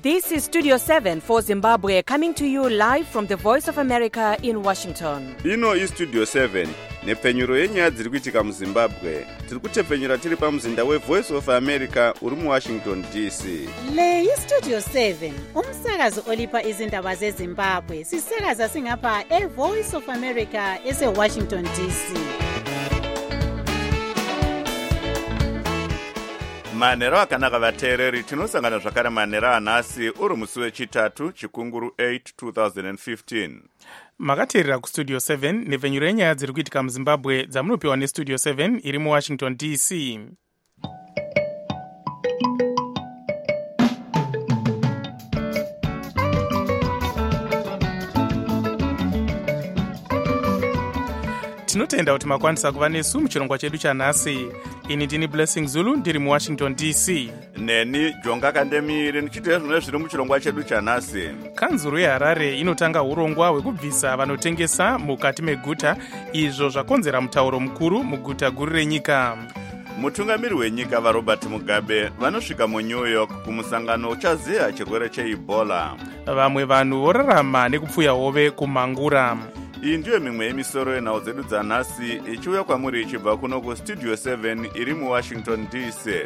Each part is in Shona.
This is Studio 7 for Zimbabwe, coming to you live from the Voice of America in Washington. Ino is Studio 7, nepfenyuro yenyaya dziri kuitika muZimbabwe. Tiri kutepfenyura tiri pamuzinda weVoice of America uri muWashington DC. Le iStudio 7, umsakazo olipa izindaba zeZimbabwe. Sisakaza singapha eVoice of America eseWashington DC. Manero akanaka vateereri, tinosangana zvakare manero anhasi uri musi wechitatu chikunguru 8 2015. Makateerera kuStudio 7 nepfenyuro yenyaya dziri kuitika muZimbabwe dzamunopiwa neStudio 7 iri muWashington DC. Tinotenda kuti makwanisa kuva nesu muchirongwa chedu chanhasi. Ini ndini Blessing Zulu ndiri muWashington DC. Neni Jonga Kandemiri nichiteera zvimwe zviri muchirongwa chedu chanhasi. Kanzuru yeHarare inotanga urongwa hwekubvisa vanotengesa mukati meguta, izvo zvakonzera mutauro mukuru muguta guru renyika. Mutungamiri wenyika vaRobert Mugabe vanosvika muNew York kumusangano uchaziya chirwere cheEbola. Vamwe vanhu vorarama nekupfuya hove kumangura. Iyi ndiyo mimwe yemisoro yenhau dzedu dzanhasi ichiuya kwamuri ichibva kuno kuStudio 7 iri muWashington DC.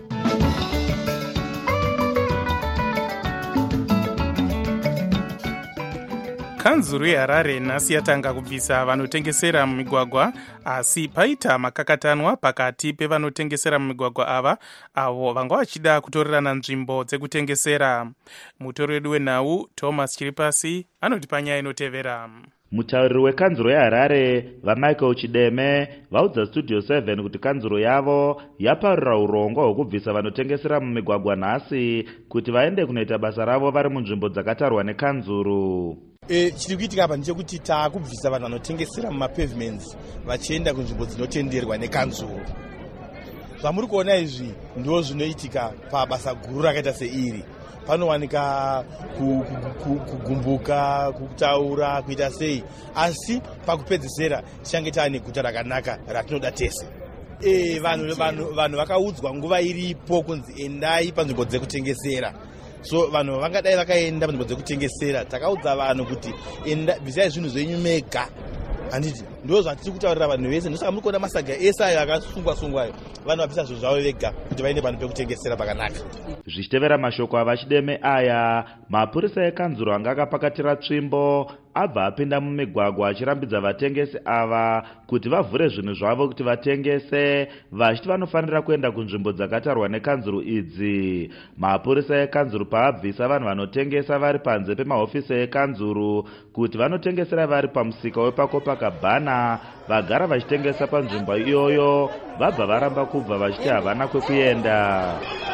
Kanzuru yeHarare nhasi yatanga kubvisa vanotengesera mumigwagwa, asi paita makakatanwa pakati pevanotengesera mumigwagwa ava avo vanga vachida kutorerana nzvimbo dzekutengesera. Mutori wedu wenhau Thomas Chiripasi anoti panyaya inotevera. Mutauriri wekanzuro yeHarare vaMichael Chideme vaudza Studio 7 kuti kanzuro yavo yaparura urongwa hwekubvisa vanotengesera mumigwagwa nhasi kuti vaende kunoita basa ravo vari munzvimbo dzakatarwa nekanzuro. Chiri kuitika apa ndechekuti taakubvisa vanhu vanotengesera mumapavements vachienda kunzvimbo dzinotenderwa nekanzuro. Zvamuri kuona izvi ndizvo zvinoitika pabasa guru rakaita seiri. Panowanika kugumbuka, kutaura, kuita sei, asi pakupedzisira tichange taane guta rakanaka ratinoda tese. Vanhu vakaudzwa nguva iripo kunzi endai panzvimbo dzekutengesera. So vanhu vangadai vakaenda panzvimbo dzekutengesera, takaudza vanhu kuti enda bvisai zvinhu zvenyu mega. Handiti ndizvo zvatiri kutaurira vanhu vese. Ndosaka muri kuona masaga ese ayo akasungwa-sungwayo, vanhu vabvisa zvinhu zvavo vega kuti vaende panhu pekutengesera pakanaka. Zvichitevera mashoko avaChideme aya, mapurisa ekanzuro anga akapakatira tsvimbo abva apinda mumigwagwa achirambidza vatengesi ava kuti vavhure zvinhu zvavo kuti vatengese, vachiti vanofanira kuenda kunzvimbo dzakatarwa nekanzuro idzi. Mapurisa ekanzuro paabvisa vanhu vanotengesa vari panze pemahofisi ekanzuro kuti vanotengesera vari pamusika wepaCopacabana, vagara vachitengesa panzvimbo iyoyo vabva varamba kubva vachiti havana kwekuenda.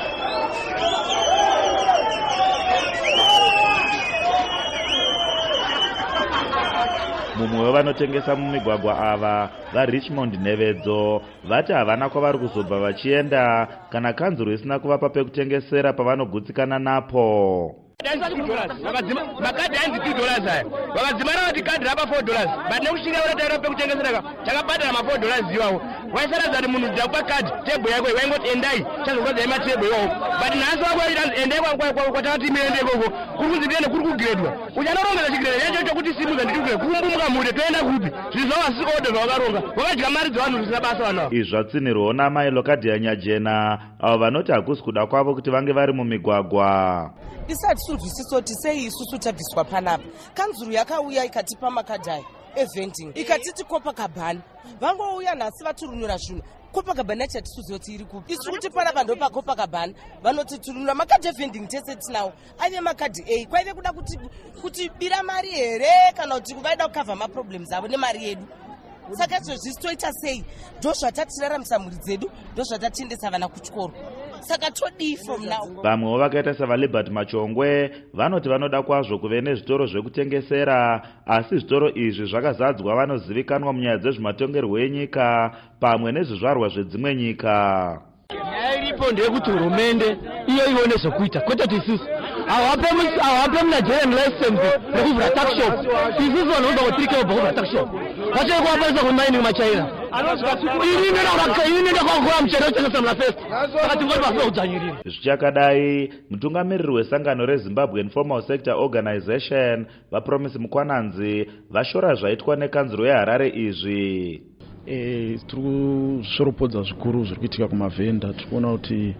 Mumwe wevanotengesa mumigwagwa ava vaRichmond Nevedzo vati havana kwavari kuzobva vachienda kana kanzuro isina kuvapa pekutengesera pavanogutsikana napo. Makadhi hanzi $2 aya vakadzimara vati kadhi rapa $4 but nekushinga urataira pekutengesera takabhadhara ma$4 iwawo. Waisaradza kuti munhu dzakupa kadhi tebho yako waingoti endai chazokwadzai matebho iwawo, but nhasi wakuita endai kwatakati miende ikoko kuri kunzi ndiende kuri kugredwa. Uchanoronga chigredwa yacho chokuti simuza nditugre kumbumuka mure toenda kupi zvinhu zvavo vasikaode zvawakaronga wakadya mari dzevanhu zvisina basa vanhu ava. Izvatsinirwawo namai Lokadiya Nyajena avo vanoti hakusi kuda kwavo kuti vange vari mumigwagwa. Isati suzvisiso kuti sei isusu tabviswa panapa. Kanzuro yakauya ikatipa makadhi evending ikatiti Copacabana, vangouya nhasi vaturunura zvinhu. Copacabana chatisuziva kuti iri kupi. Isu kuti panapa ndo paCopacabana vanoti turunura makadhi evending tese tinawo ane makadhi A. Kwaive kuda kuti bira mari here kana kuti vaida kukavha maproblems avo nemari yedu. Saka izvozvi toita sei? Ndo zvatatiraramisa mhuri dzedu, ndo zvatatiendesa vana kuchikoro. Saka todii from now. Vamwewo vakaita savaLibert Machongwe vanoti vanoda kwazvo kuve nezvitoro zvekutengesera, asi zvitoro izvi zvakazadzwa vanozivikanwa munyaya dzezvematongerwo enyika pamwe nezvizvarwa zvedzimwe nyika. Nyaya iripo ndeyekuti hurumende iyo ione zvokuita, kwete kuti isusu hawape muNigerian license nekuvhura tuckshop. Isusu vanhu vobva kutirikewo bva kuvhura tuckshop. Vachiri kuvaparisa kumaini kumachaina. zvichakadai mutungamiriri wesangano rezimbabwe informal sector organization vapromisi mukwananzi vashora zvaitwa nekanzuro yeharare izvi. Tiri kushoropodza zvikuru zviri kuitika kumavhenda. Tiri kuona kuti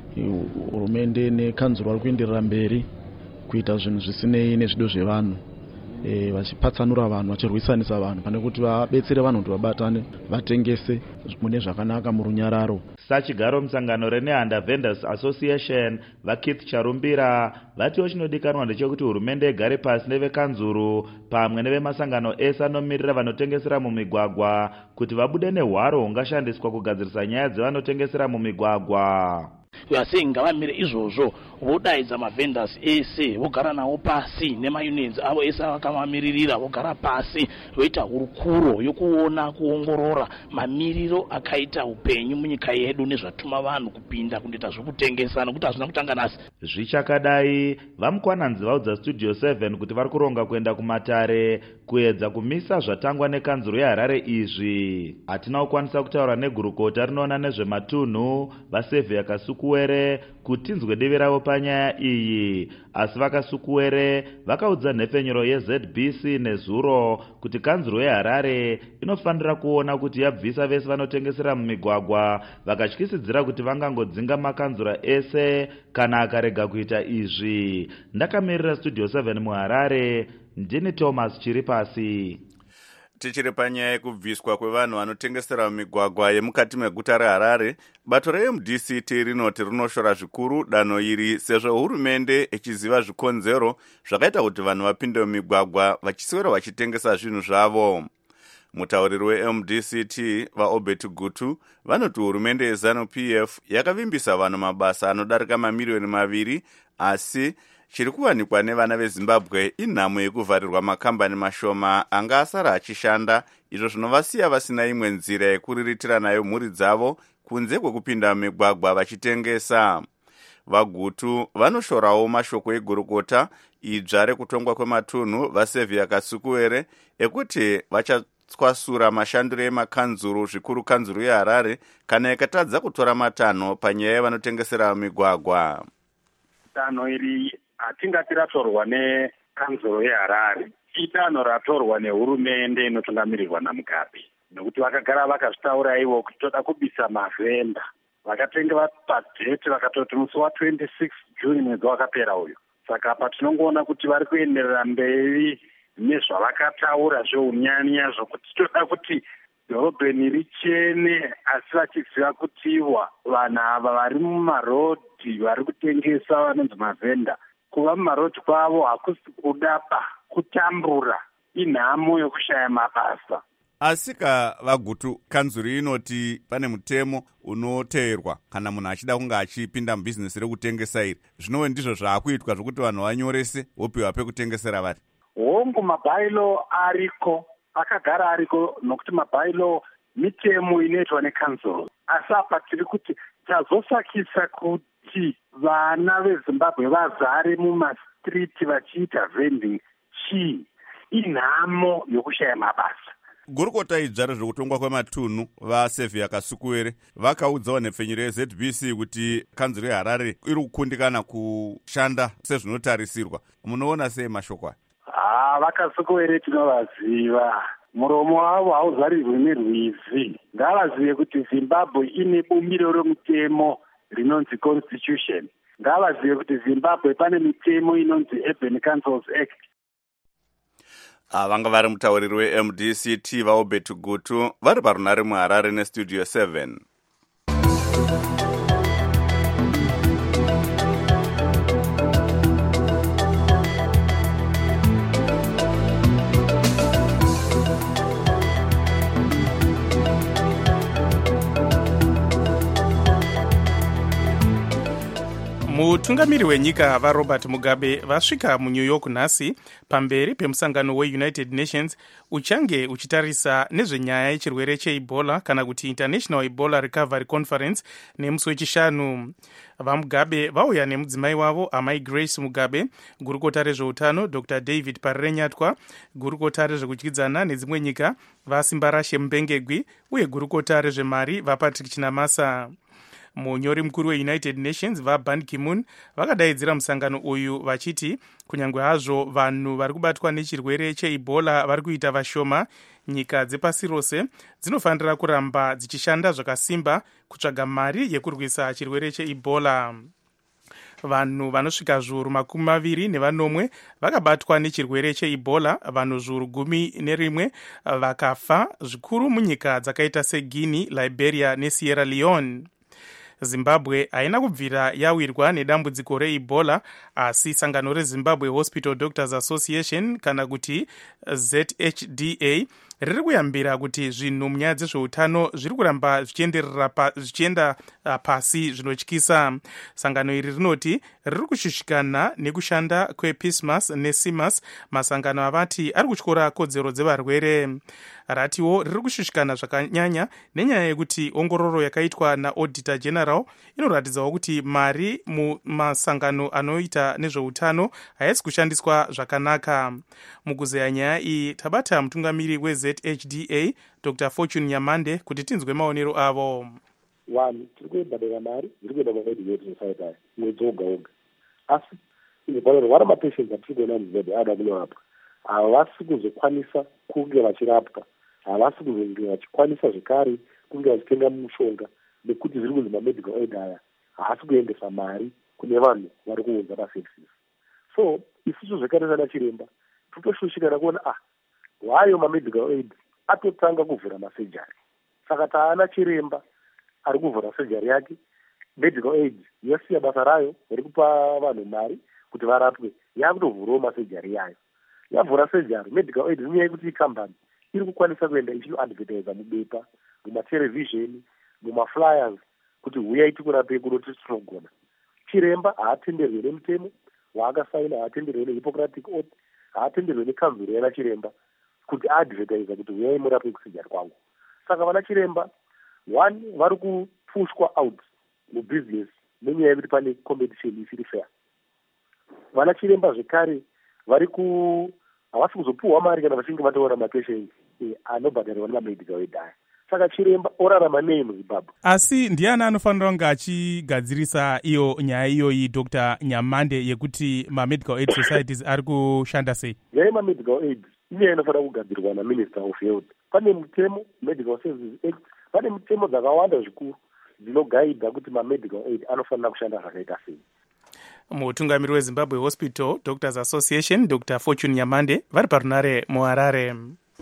hurumende nekanzuro vari kuenderera mberi kuita zvinhu zvisinei nezvido zvevanhu, vachipatsanura vanhu, vachirwisanisa vanhu pane kuti vabetsere vanhu kuti vabatane vatengese mune zvakanaka murunyararo. Sachigaro musangano reNehanda Vendors Association vaKeith Charumbira vatiwo chinodikanwa ndechekuti hurumende igare pasi nevekanzuru pamwe nevemasangano ese anomirira vanotengesera mumigwagwa kuti vabude nehwaro hungashandiswa kugadzirisa nyaya dzevanotengesera mumigwagwa. ngavamire izvozvo vodaidza mavendors ese vogara nawo pasi nemaunions avo ese vakavamiririra vogara pasi voita hurukuro yokuona kuongorora mamiriro akaita upenyu munyika yedu nezvatuma vanhu kupinda kundoita zvokutengesa nokuti hazvina kutanga nasi. Zvichakadai vamukwananzi vaudza Studio 7 kuti vari kuronga kuenda kumatare kuedza kumisa zvatangwa nekanzuro yeHarare izvi. Hatina kukwanisa kutaura negurukota rinoona nezvematunhu vaSevhia Kasukuwere kuti tinzwe divi ravo panyaya iyi, asi vaKasukuwere vakaudza nhepfenyuro yeZBC nezuro kuti kanzuro yeHarare inofanira kuona kuti yabvisa vese vanotengesera mumigwagwa vakatyisidzira kuti vangangodzinga makanzura ese kana akarega kuita izvi. Ndakamirira Studio 7 muHarare, ndini Thomas Chiripasi. Tichiri panyaya yekubviswa kwevanhu vanotengesera mumigwagwa yemukati meguta reHarare, bato reMDCT rinoti rinoshora zvikuru danho iri sezvo hurumende ichiziva zvikonzero zvakaita kuti vanhu vapinde mumigwagwa vachiswera vachitengesa zvinhu zvavo. Mutauriri weMDCT vaObert Gutu vanoti hurumende yeZANU-PF yakavimbisa vanhu mabasa anodarika mamiliyoni 2, asi chiri kuwanikwa nevana veZimbabwe inhamo yekuvharirwa makambani mashoma anga asara achishanda, izvo zvinovasiya vasina imwe nzira yekuriritira nayo mhuri dzavo kunze kwekupinda mumigwagwa vachitengesa. VaGutu vanoshorawo mashoko egurukota idzva rekutongwa kwematunhu vaSevhia Kasukuwere ekuti vachatswasura mashandiro emakanzuru, zvikuru kanzuru yeHarare, kana ikatadza kutora matanho panyaya yavanotengesera mumigwagwa. Danho iri hatingati ratorwa nekanzuro yeHarare, idanho ratorwa nehurumende inotungamirirwa naMugabe, nokuti vakagara vakazvitaura ivo kuti toda kubisa mavhenda. Vakatenga padheti vakatoti musi wa26 Juni mwedzi wakapera uyu. Saka apa tinongoona kuti vari kuenderera mberi nezvavakataura zveunyanya zvokuti toda kuti dhorobheni richene, asi vachiziva kuti ivo vanhu ava vari mumarodhi vari kutengesa vanonzi mavhenda. Kuva mumarodhi kwavo hakusi kudapa, kutambura, inhamo yokushaya mabasa. Asika vaGutu, kanzuru inoti pane mutemo unoteerwa kana munhu achida kunge achipinda mubhizinesi rekutengesa iri. Zvinowe ndizvo zvaakuitwa zvokuti vanhu vanyorese vopiwa pekutengesera vari. Hongu mabhailo ariko, akagara ariko, nokuti mabhailo mitemo inoitwa nekanzuro. Asi apa tiri kuti tazosakisa kuti vana veZimbabwe vazare mumastriti vachiita vending chii, inhamo yokushaya mabasa. Gurukota idzvaro zvokutongwa kwematunhu vaSevhia Kasukuwere vakaudzawo nhepfenyuro yeZBC kuti kanzuro yeHarare iri kukundikana kushanda sezvinotarisirwa. Munoona sei mashoko aya? VaKasukuwere tinovaziva, muromo wavo hauzvarirwi nerwizi. Ngavazive kuti Zimbabwe ine bumbiro remutemo rinonzi Constitution. Ngavazive kuti Zimbabwe pane mitemo inonzi Urban Councils Act. Vanga vari mutauriri weMDCT vaObert Gutu vari parunare muHarare neStudio 7. mutungamiri wenyika varobert mugabe vasvika munew york nhasi pamberi pemusangano weunited nations uchange uchitarisa nezvenyaya yechirwere cheebola kana kuti international ebola recovery conference nemusi wechishanu. vamugabe vauya nemudzimai wavo amai grace mugabe, gurukota rezveutano dr david parenyatwa, gurukota rezvekudyidzana nedzimwe nyika vasimbarashe mubengegwi uye gurukota rezvemari vapatrick chinamasa. munyori mukuru weunited nations vaban ki-moon vakadaidzira musangano uyu vachiti kunyange hazvo vanhu vari kubatwa nechirwere cheebola vari kuita vashoma, nyika dzepasi rose dzinofanira kuramba dzichishanda zvakasimba kutsvaga mari yekurwisa chirwere cheebola. vanhu vanosvika zviuru 21 vakabatwa nechirwere cheebola, vanhu zviuru 11 vakafa, zvikuru munyika dzakaita seguinea, liberia nesierra leone. zimbabwe haina kubvira yawirwa nedambudziko reebola, asi sangano rezimbabwe hospital doctors association kana kuti zhda riri kuyambira kuti zvinhu munyaya dzezveutano zviri kuramba zvichienda pasi zvinotyisa. sangano iri rinoti riri kushushikana nekushanda kwepismas nesimas, masangano avati ari kutyora kodzero dzevarwere. ratiwo riri kushushikana zvakanyanya nenyaya yekuti ongororo yakaitwa naauditor general inoratidzawo kuti mari mumasangano anoita nezveutano haisi kushandiswa zvakanaka. mukuzeya nyaya iyi tabata mutungamiri wezhda dr fortune nyamande kuti tinzwe maonero avo. vanhu tiri kuibhadhira mari ziri kuenda pamedicated society aya mwedzi woga woga, asi izopanorwara mapatients atiri kuona muzvibhedha ada kunorapwa havasi kuzokwanisa kunge vachirapwa, havasi kuzonge vachikwanisa zvekare kunge vachitenga mushonga nekuti zviri kunzi mamedical aid aya haasi kuendesa mari kune vanhu vari kuunza paservices. so isusu zvekare sana chiremba totoshushikana kuona wayo mamedical aid atotanga kuvhura masejari, saka taana chiremba ari kuvhura sejari yake, medical aid yasiya basa rayo iri kupa vanhu mari kuti varapwe, yakutovhurawo masejari yayo. yavhura sejari medical aid inyaya yekuti ikambani iri kukwanisa kuenda ichinoadvertisa mubepa, mumatherevhizheni, mumaflyers kuti huyai tikurapei kunoti tinogona. chiremba haatenderwe nemutemo waakasaina, haatenderwe nehippocratic oath, haatenderwe nekanzuro yana chiremba kuti aadvertisa kuti huyai murape kusejari kwangu. saka vana chiremba one vari kupushwa out mubusiness nenyaya yekuti pane competition isiri fair. vana chiremba zvekare havasi kuzopuhwa mari kana vachinge vatoora mapatients anobhadharirwa nemamedical aid aya. saka chiremba orarama nei muzimbabwe? asi ndiani anofanira kunge achigadzirisa iyo nyaya iyoyi dr nyamande yekuti mamedical aid societies ari kushanda sei? nyaya yemamedical aid inyaya inofanira kugadzirwa naminister of health. pane mutemo medical services act, pane mitemo dzakawanda zvikuru dzinogaidha kuti mamedical aid anofanira kushanda zvakaita sei. mutungamiri wezimbabwe hospital doctors association dr fortune nyamande vari parunare muharare.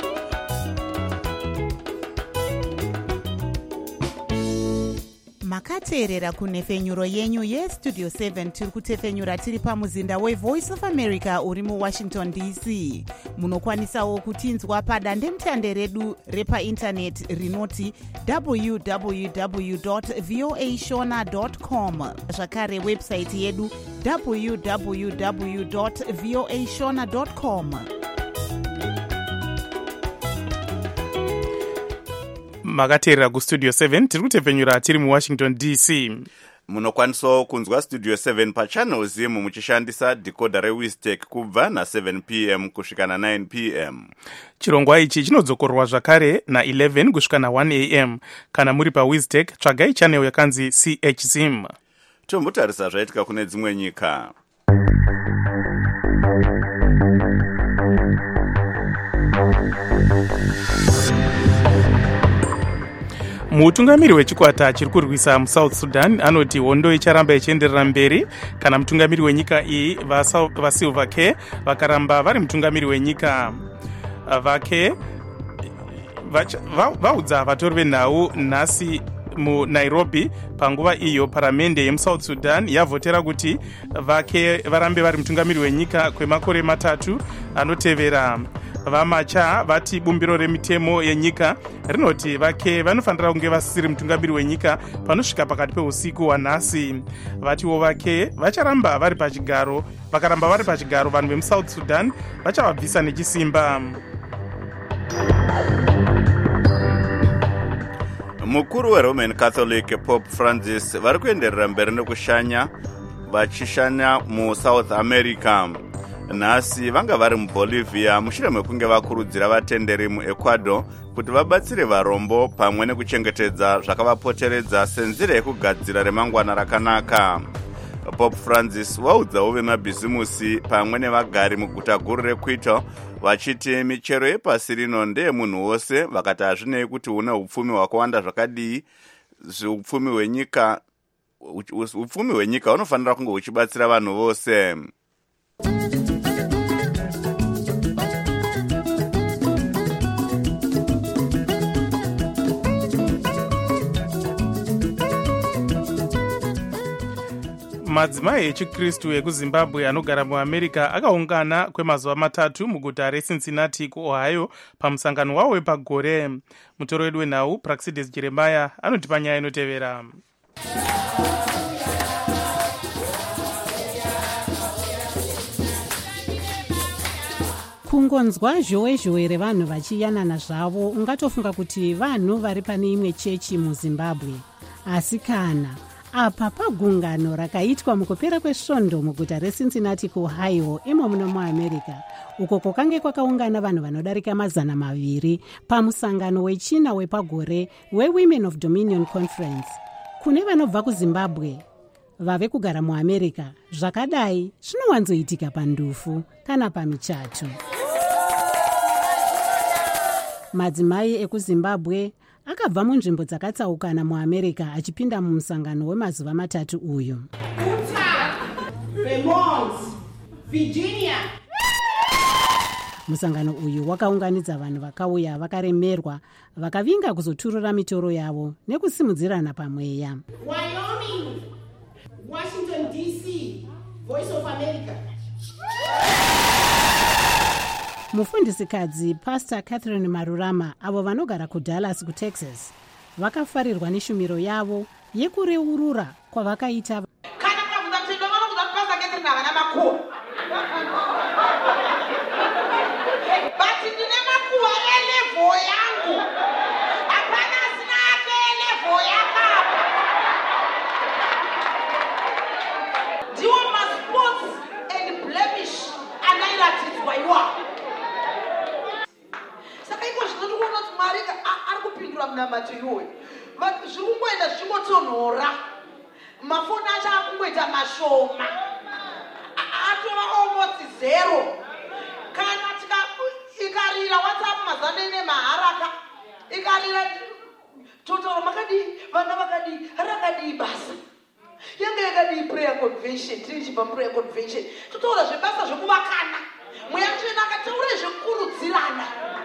makateerera kunhefenyuro yenyu yestudio 7 tiri kutefenyura tiri pamuzinda wevoice of america uri muwashington dc. munokwanisawo kutinzwa padandemutande redu repaindaneti rinoti www.voashona.com, zvakare websaiti yedu www.voashona.com. makateerera kustudio 7 tiri kutefenyura tiri muwashington dc. munokwanisawo kunzwa studio 7 pachannel zimu muchishandisa decoder rewistec kubva na7 p.m. kusvika na9 p.m. chirongwa ichi chinodzokorwa zvakare na11 kusvika na1 a.m. kana muri pawistec tsvagai channel yakanzi chzim. tombotarisa zvaitika kune dzimwe nyika. mutungamiri wechikwata chiri kurwisa musouth sudan anoti hondo icharamba ichienderera mberi kana mutungamiri wenyika iyi vasilver care vakaramba vari mutungamiri wenyika. vake vaudza vatori venhau nhasi munairobi panguva iyo paramende yemusouth sudan yavhotera kuti vake varambe vari mutungamiri wenyika kwemakore 3 anotevera. vamacha vati bumbiro remitemo yenyika rinoti vake vanofanira kunge vasiri mutungamiri wenyika panosvika pakati peusiku wanhasi. Vatiwo vake vacharamba vari pachigaro, vakaramba vari pachigaro vanhu vemusouth Sudan vachavabvisa nechisimba. Mukuru weRoman Catholic Pope Francis vari kuenderera mberi nekushanya vachishanya muSouth America. Nhasi vanga vari muBolivia mushure mekunge vakurudzira vatenderi muEcuador kuti vabatsire varombo pamwe nekuchengetedza zvakavapoteredza senzira yekugadzira remangwana rakanaka. Pope Francis waudzawo vemabhizimusi pamwe nevagari muguta guru reQuito vachiti michero yepasi rino ndeyemunhu wose, vakati hazvinei kuti une upfumi hwakawanda zvakadii. Upfumi hwenyika unofanira kunge huchibatsira vanhu vose. Madzimai echikristu ekuZimbabwe anogara muAmerica akaungana kwemazuva 3 muguta reCincinnati kuOhio pamusangano wavo wepagore. Mutoro wedu wenhau Praxidis Jeremiah anotipa nyaya inotevera. Kungonzwa zhowe revanhu vachiyanana zvavo ungatofunga kuti vanhu vari pane imwe chechi muZimbabwe. Asi kana apa pagungano rakaitwa mukupera kwesvondo muguta reCincinnati kuOhio imo muno muAmerica, uko kwakange kwakaungana vanhu vanodarika 200 pamusangano wechina wepagore weWomen of Dominion Conference. Kune vanobva kuZimbabwe vave kugara muAmerica, zvakadai zvinowanzoitika pandufu kana pamichato. Madzimai ekuZimbabwe akabva munzvimbo dzakatsaukana muAmerica achipinda mumusangano wemazuva 3 uyu. Virginia. Musangano uyu wakaunganidza vanhu vakauya vakaremerwa vakavinga kuzoturura mitoro yavo nekusimudzirana pamweya. Wyoming, Washington DC, Voice of America. Mufundisikadzi Pastor Catherine Marurama avo vanogara kuDallas kuTexas vakafarirwa neshumiro yavo yekureurura kwavakaita. Kana kavuza kuti ndovana kuza Pastor Catherine havana makuwa. Bati ndine makuwa elevo yangu. Hapana asina ake elevo yakapa. Ndiwo masports and blemish anairatidzwa iwapo. Munamato iyoyo zvikungoenda zvichingotonhora, mafoni acho akungoita mashoma, atova almost zero. Kana ikarira WhatsApp mazana ine maharaka, ikarira total makadi vana vakadi rakadi basa yange yakadi prayer convention, tirichipa prayer convention totaura zvebasa zvekuvakana mweya mutsvene akataura zvekukurudzirana.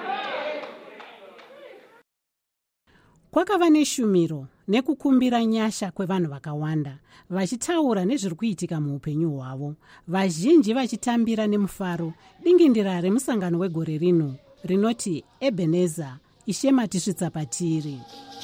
Kwakava neshumiro nekukumbira nyasha kwevanhu vakawanda vachitaura nezviri kuitika muupenyu hwavo, vazhinji vachitambira nemufaro dingindira remusangano wegore rino rinoti Ebenezer, Ishe matisvitsa patiri.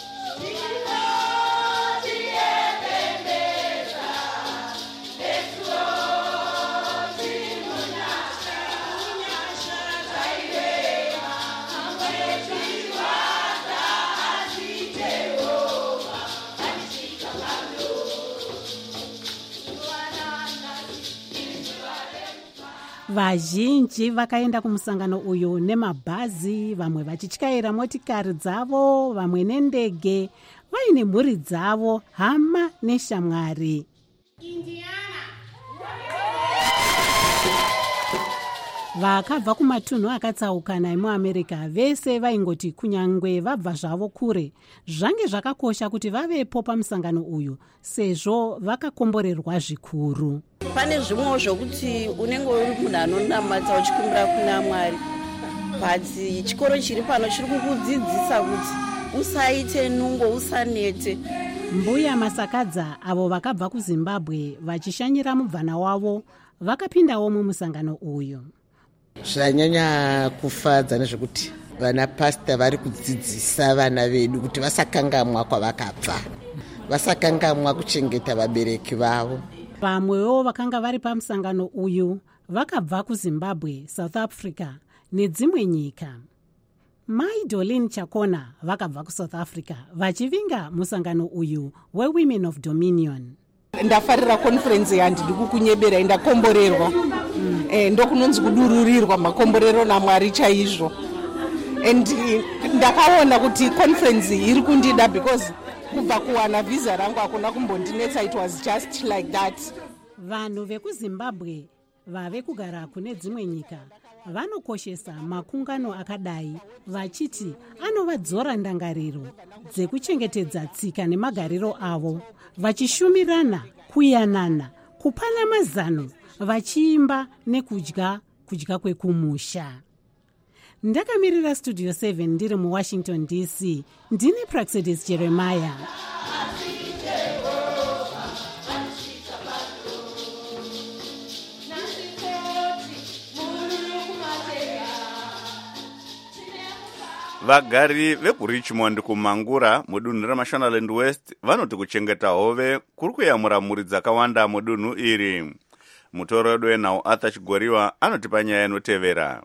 Vazhinji vakaenda kumusangano uyu nemabhazi, vamwe vachityaira motikari dzavo, vamwe nendege, vaine mhuri dzavo, hama neshamwari. Vakabva kumatunhu akatsaukana emuAmerica vese vaingoti kunyangwe vabva zvavo kure, zvange zvakakosha kuti vavepo pamusangano uyu sezvo vakakomborerwa zvikuru. Pane zvimwewo zvokuti unenge uri munhu anonamata uchikumbira kuna Mwari, but chikoro chiri pano chiri kukudzidzisa kuti usaite nungo, usanete. Mbuya Masakadza avo vakabva kuZimbabwe vachishanyira mubvana wavo vakapindawo mumusangano uyu. zvanyanya kufadza nezvekuti vana pasta vari kudzidzisa vana vedu kuti vasakangamwa kwavakabva, vasakangamwa kuchengeta vabereki vavo. Vamwewo vakanga vari pamusangano uyu vakabva kuZimbabwe, South Africa nedzimwe nyika. Mai Dolin Chakona vakabva kuSouth Africa vachivinga musangano uyu weWomen of Dominion. Ndafarira conference yandiri kukunyebera, ndakomborerwa ndokunonzi kudururirwa makomborero naMwari chaizvo, and ndakaona kuti conference iri kundida because kubva kuwana visa rangu hakuna kumbondinetsa, it was just like that. Vanhu vekuZimbabwe vave kugara kune dzimwe nyika vanokoshesa makungano akadai vachiti anovadzora ndangariro dzekuchengetedza tsika nemagariro avo, vachishumirana, kuyanana, kupana mazano, vachiimba nekudya kwekumusha. Ndakamirira Studio 7 ndiri muWashington DC, ndini Praxedis Jeremiah. Vagari vekuRichmond kumangura mudunhu raMashonaland West vanoti kuchengeta hove kuri kuyamura mhuri dzakawanda mudunhu iri. Mutoredo wenhau Arthur Chigoriwa anotipa nyaya inotevera.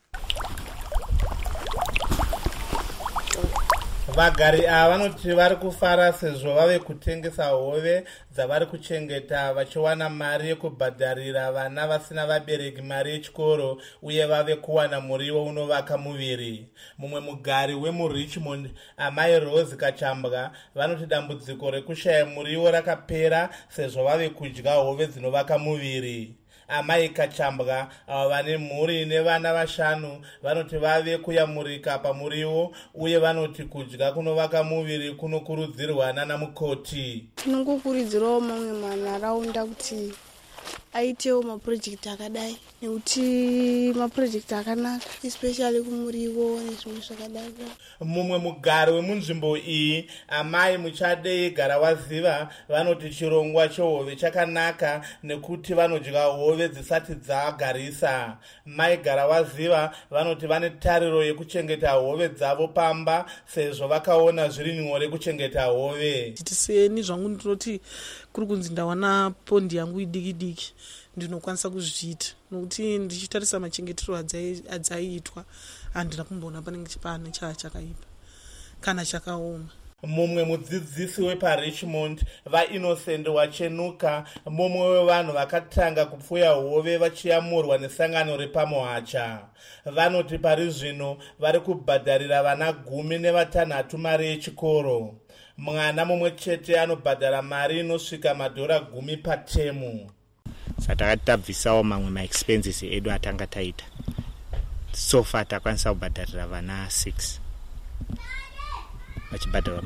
Vagari ava vanoti vari kufara sezvo vave kutengesa hove dzavari kuchengeta vachiwana mari yekubhadharira vana vasina vabereki mari yechikoro uye vave kuwana muriwo unovaka muviri. Mumwe mugari wemuRichmond, amai Rose Kachambwa, vanoti dambudziko rekushaya muriwo rakapera sezvo vave kudya hove dzinovaka muviri. Amai Kachambwa, avo vane mhuri nevana 5, vanoti vave kuyamurika pamuriwo uye vanoti kudya kunovaka muviri kunokurudzirwa nana mukoti. Tinongokurudzirawo mamwe manharaunda kuti aitewo mapurojekiti akadai nekuti mapurojekiti akanaka, especially kumuriwo nezvimwe zvakadai. Mumwe mugari wemunzvimbo iyi, amai Muchadei Garawaziva, vanoti chirongwa chehove chakanaka nekuti vanodya hove dzisati dzagarisa. Mai Garawaziva vanoti vane tariro yekuchengeta hove dzavo pamba sezvo vakaona zviri nyore kuchengeta hove. Tiseni zvangu ndinoti kuri kunzi ndawana pondi yangu idiki diki ndinokwanisa kuzviita, nokuti ndichitarisa machengetero adzaiitwa handina kumboona panenge pane chakaipa kana chakaoma. Mumwe mudzidzisi wepaRichmond, vaInnocent Wachenuka, mumwe wevanhu vakatanga kupfuya hove vachiyamurwa nesangano repaMohacha, vanoti pari zvino vari kubhadharira vana 16 mari yechikoro. Mwana mumwe chete anobhadhara mari inosvika $10 patemu. Satakati tabvisawo mamwe maexpenses edu atanga taita. So far takwanisa kubhadharira vana 6. Vachibhadharwa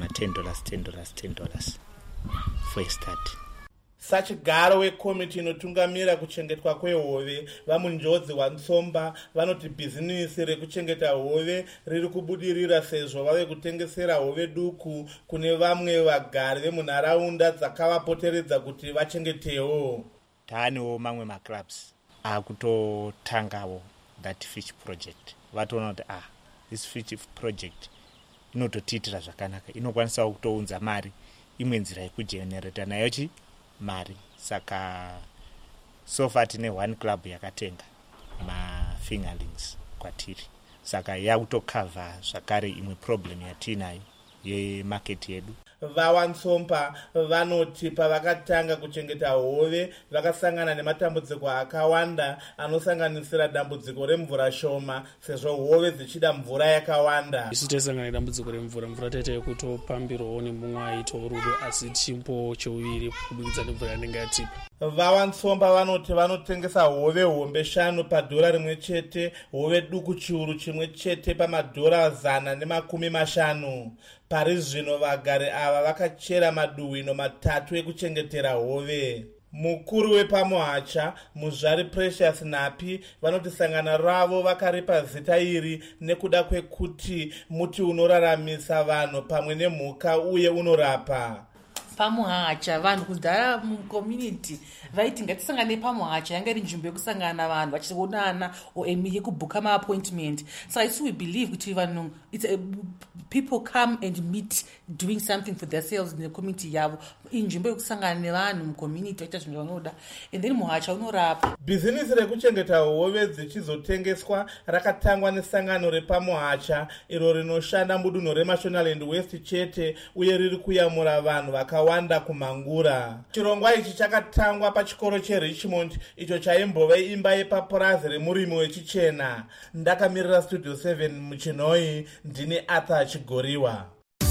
$10 for a start. Sachigaro wekomiti inotungamira kuchengetwa kwehove vamunjodzi waNtsomba vanoti bhizinisi rekuchengeta hove riri kubudirira sezvo vave kutengesera hove duku kune vamwe vagari vemunharaunda dzakavapoteredza kuti vachengetewo. Taanewo mamwe maclubs akutotangawo that fish project. Vatoona kuti this fish project inototiitira zvakanaka, inokwanisawo kutounza mari, imwe nzira yekujenereta nayo mari. Saka so far tine 1 club yakatenga mafingerlings kwatiri, saka yakutokavha zvakare imwe problem yatinayo yemarket yedu. VaNtsomba vanoti pavakatanga kuchengeta hove vakasangana nematambudziko akawanda anosanganisira dambudziko remvura shoma sezvo hove dzichida mvura yakawanda. Isu tasangana nedambudziko remvura taita yekutopambirwawo nemumwe aitawo rudo asi chimbo cheuviri kubudikidza nemvura yanenge yatipa. VaNtsomba vanoti vanotengesa hove hombe 5 padhora rimwe chete, hove duku chiuru chimwe chete $150. Pari zvino vagari ava vakachera maduhwino 3 ekuchengetera hove. Mukuru wepaMohacha, Muzvari Precious Napi, vanoti sangano ravo vakaripa zita iri nekuda kwekuti muti unoraramisa vanhu pamwe nemhuka uye unorapa. pamuhacha vanhu kudhara mucommunity vaiti ngatisangane pamuhacha yanga iri nzvimbo yekusangana vanhu vachionana yekubhuka maappointment saka isi we believe kuti vanhu people come and meet doing something for themselves in the community yavo inzvimbo yekusangana nevanhu mucommunity vaita zvinhu vanoda and then muhacha unorapa. bhizinisi rekuchengeta hove dzichizotengeswa rakatangwa nesangano repamuhacha iro rinoshanda mudunhu remashonaland west chete uye riri kuyamura vanhu vakawanda kumhangura. chirongwa ichi chakatangwa pachikoro chericmond icho chaimbova imba yepapurazi remurimi wechichena. ndakamirira studio 7 muchinoi ndini arthur chigoriwa.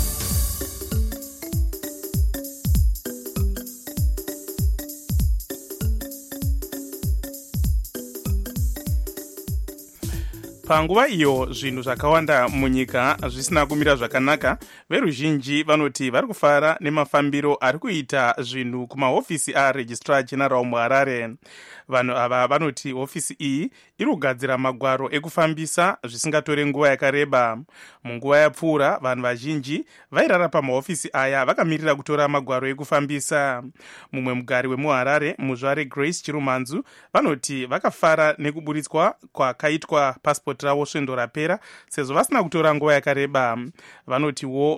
panguva iyo zvinhu zvakawanda munyika zvisina kumira zvakanaka, veruzhinji vanoti vari kufara nemafambiro ari kuita zvinhu kumahofisi aregistrar general muharare. Vanhu ava vanoti hofisi iyi iri kugadzira magwaro ekufambisa zvisingatore nguva yakareba. Munguva yapfuura vanhu vazhinji vairara pamahofisi aya vakamirira kutora magwaro ekufambisa. Mumwe mugari wemuharare muzvare Grace Chirumanzu vanoti vakafara nekuburitswa kwakaitwa passport ravo svendo rapera sezvo vasina kutora nguva yakareba. Vanotiwo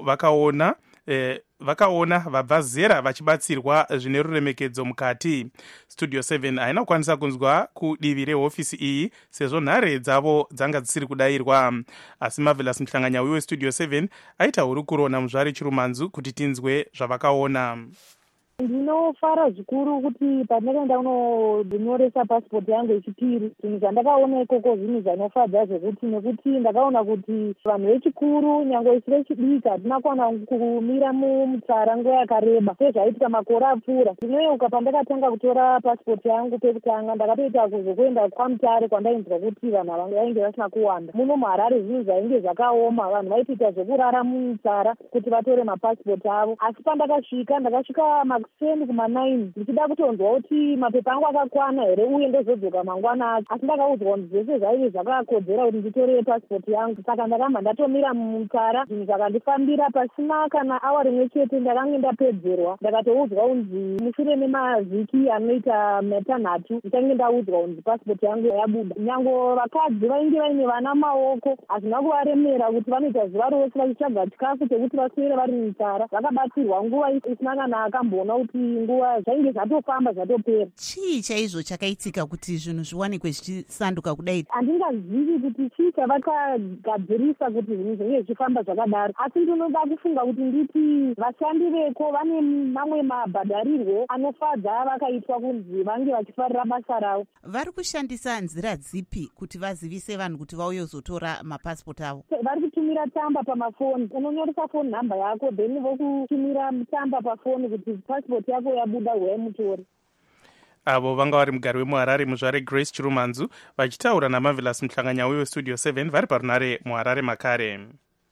vakaona vabva zera vachibatsirwa zvine ruremekedzo mukati. Studio 7 haina kukwanisa kunzwa kudivi rehofisi iyi sezvo nhare dzavo dzanga dzisiri kudayirwa, asi Marvelous Mhlanganyauyi westudio 7 aita hurukuro namuzvari Chirumanzu kuti tinzwe zvavakaona. Ndinofara zvikuru kuti pandakaenda kunonyoresa pasipoti yangu yechipiri, zvinhu zvandakaona ikoko zvinhu zvinofadza zvekuti nekuti ndakaona kuti vanhu vechikuru nyange isi vechidiki hatina kuwana kumira mutsara nguva yakareba sezvaitika makore apfuura. Zvinoyeuka pandakatanga kutora pasipoti yangu pekutanga ndakatoita kuzokuenda kwaMutare kwandainzwa kuti vanhu ava vainge vasina kuwanda. Muno muHarare zvinhu zvainge zvakaoma, vanhu vaitoita zvekurara mutsara kuti vatore mapasipoti avo. Asi pandakasvika seni kuma9 ndichida kutonzwa kuti mapepa angu akakwana here uye ndozodzoka mangwana acho, asi ndakaudzwa kuti zvese zvaive zvakakodzera kuti nditore pasipoti yangu. Saka ndakamba ndatomira mutsara, zvinhu zvakandifambira pasina kana awa rimwe chete ndakange ndapedzerwa. Ndakatoudzwa kunzi mushure memavhiki anoita matanhatu ndichange ndaudzwa kunzi pasipoti yangu yabuda. Nyange vakadzi vainge vaine vana maoko hazvina kuvaremera kuti vanoita zuva rose vachitsvaga chikafu chekuti vaswere vari mutsara. Vakabatsirwa nguva isina kana akamboona kuti nguva zvainge zvatofamba zvatopera. Chii chaizvo chakaitika kuti zvinhu zviwanikwe zvichisanduka kudai? Handingazivi kuti chii chavakagadzirisa kuti zvinhu zvinge zvichifamba zvakadaro, asi ndinoda kufunga kuti nditi vashandi veko vane mamwe mabhadharirwo anofadza vakaitwa kunzi vange vachifarira basa ravo. Vari kushandisa nzira dzipi kuti vazivise vanhu kuti vauye kuzotora mapasipoti avo? Vari kutumira tsamba pamafoni, unonyoresa foni namba yako then vokutumira tsamba pafoni kuti pasipoti yako yabuda huyaimutori. Avo vanga vari mugari wemuHarare muzvare Grace Chirumanzu vachitaura naMarvelous Mhlanganyauyi westudio 7 vari parunare muHarare makare.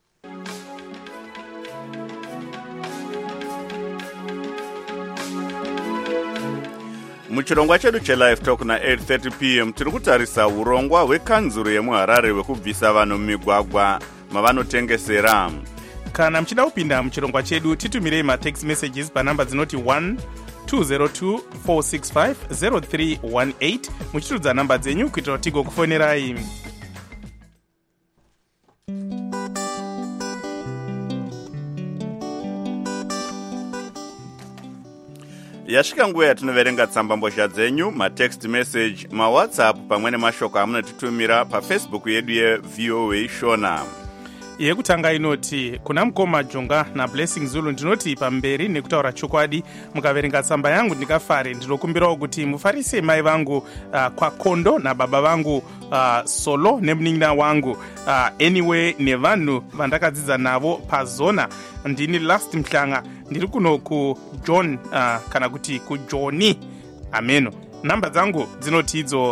Muchirongwa chedu chelive talk na 8:30 p.m. tiri kutarisa urongwa hwekanzuro yemuHarare hwekubvisa vanhu mumigwagwa mavanotengesera. Kana muchida kupinda muchirongwa chedu titumirei matext messages panhamba dzinoti 1-202-465-0318 muchitudza nhamba dzenyu kuitira kuti tigokufonerai. Yasvika nguva yatinoverenga tsambambozha dzenyu, matext message, mawhatsapp pamwe nemashoko amunotitumira pafacebook yedu yeVOA Shona. Yekutanga inoti kuna mukoma Jonga na Blessing Zulu ndinoti pamberi nekutaura chokwadi mukaverenga tsamba yangu ndikafare. Ndinokumbirawo kuti mufarise mai vangu kwa Kondo na baba vangu Solo nemunin'ina wangu anyway nevanhu vandakadzidza navo pazona. Ndini Last Mhlanga ndiri kuno ku John kana kuti ku Johnny ameno. Namba dzangu dzinoti idzo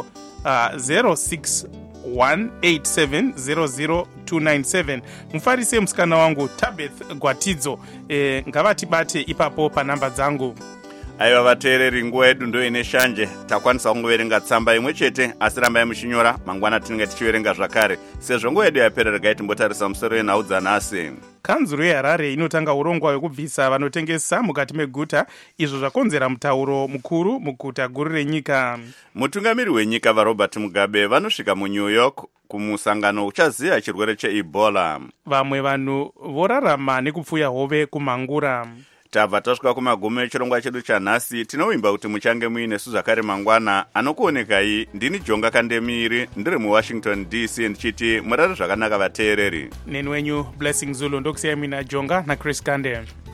0618700297. Mufarise musikana wangu Tabeth Gwatidzo ngavatibate ipapo panhamba dzangu. aiva vateereri, nguva yedu ndo ine shanje. Takwanisa kungoverenga tsamba imwe chete, asi rambai muchinyora, mangwana tinenge tichiverenga zvakare. Sezvo nguva yedu yapera, regai timbotarisa musoro yenhau dzanhasi. Kanzuro yeHarare inotanga urongwa hwekubvisa vanotengesa mukati meguta, izvo zvakonzera mutauro mukuru muguta guru renyika. Mutungamiri wenyika vaRobert Mugabe vanosvika muNew York kumusangano uchaziya chirwere cheEbola. Vamwe vanhu vorarama nekupfuya hove kumhangura. Tabva tasvika kumagumo echirongwa chedu chanhasi. Tinovimba kuti muchange muinesu zvakare mangwana. Anokuonekai ndini Jonga Kandemiri, ndiri muWashington DC, ndichiti murare zvakanaka vateereri. Neni wenyu Blessing Zulu, ndokusiyai mina Jonga naChris Kande.